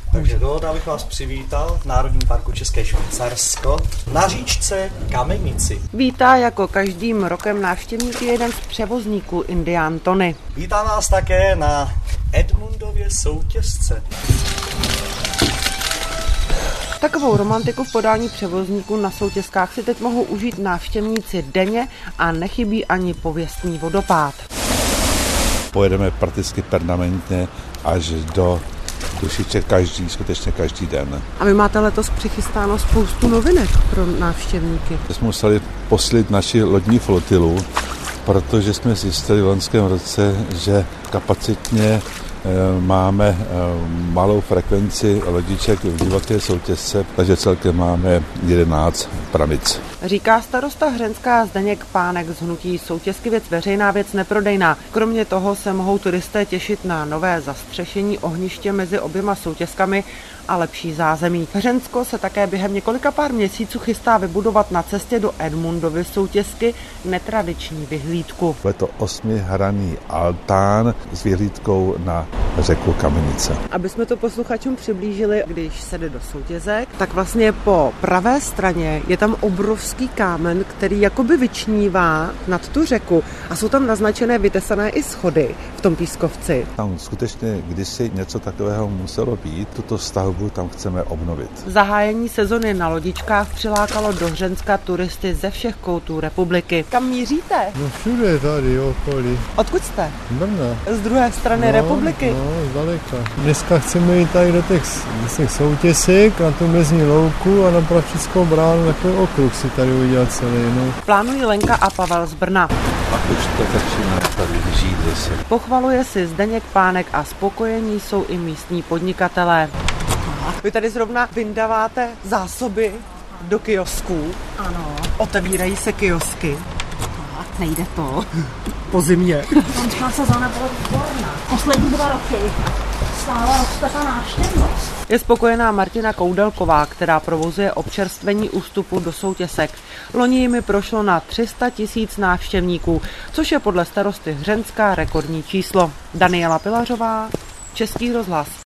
Takže dovolte, abych vás přivítal v Národním parku České Švýcarsko na říčce Kamenici. Vítá jako každým rokem návštěvníky jeden z převozníků Indián Tony. Vítám vás také na Edmundově soutězce. Takovou romantiku v podání převozníků na soutězkách si teď mohou užít návštěvníci denně a nechybí ani pověstný vodopád. Pojedeme prakticky permanentně až do Dušice skutečně každý den. A vy máte letos přichystáno spoustu novinek pro návštěvníky. Jsme museli posílit naši lodní flotilu, protože jsme zjistili v loňském roce, že kapacitně máme malou frekvenci lodiček v divoké soutězce, takže celkem máme 11 pramic. Říká starosta Hřenská Zdeněk Pánek z hnutí Soutězky věc veřejná, věc neprodejná. Kromě toho se mohou turisté těšit na nové zastřešení ohniště mezi oběma soutězkami a lepší zázemí. Hřensko se také během několika pár měsíců chystá vybudovat na cestě do Edmundovy soutězky netradiční vyhlídku. Je to 8hraný altán s vyhlídkou na řeku Kamenice. Aby jsme to posluchačům přiblížili, když se jde do soutězek, tak vlastně po pravé straně je tam obrovský kámen, který jakoby vyčnívá nad tu řeku a jsou tam naznačené vytesané i schody v tom pískovci. Tam skutečně kdysi něco takového muselo být, tuto stavbu tam chceme obnovit. Zahájení sezony na lodičkách přilákalo do Hřenska turisty ze všech koutů republiky. Kam míříte? No všude tady okolí. Odkud jste? Brna. Z druhé strany republiky. No, zdaleka. Dneska chceme jít tady do těch soutězek, na tu mezní louku a na Pravčickou bránu, takový okruh si tady udělat celý. No. Plánují Lenka a Pavel z Brna. A už to začíná tady žít zase. Pochvaluje si Zdeněk Pánek a spokojení jsou i místní podnikatelé. Vy tady zrovna vyndáváte zásoby do kiosků. Ano. Otevírají se kiosky. Tak, nejde to. Po zimě. Loňská sezóna byla výborná. Poslední 2 roky stále roste ta návštěvnost. Je spokojená Martina Koudelková, která provozuje občerstvení ústupu do soutězek. Loni jimi prošlo na 300 000 návštěvníků, což je podle starosty Hřenska rekordní číslo. Daniela Pilařová, Český rozhlas.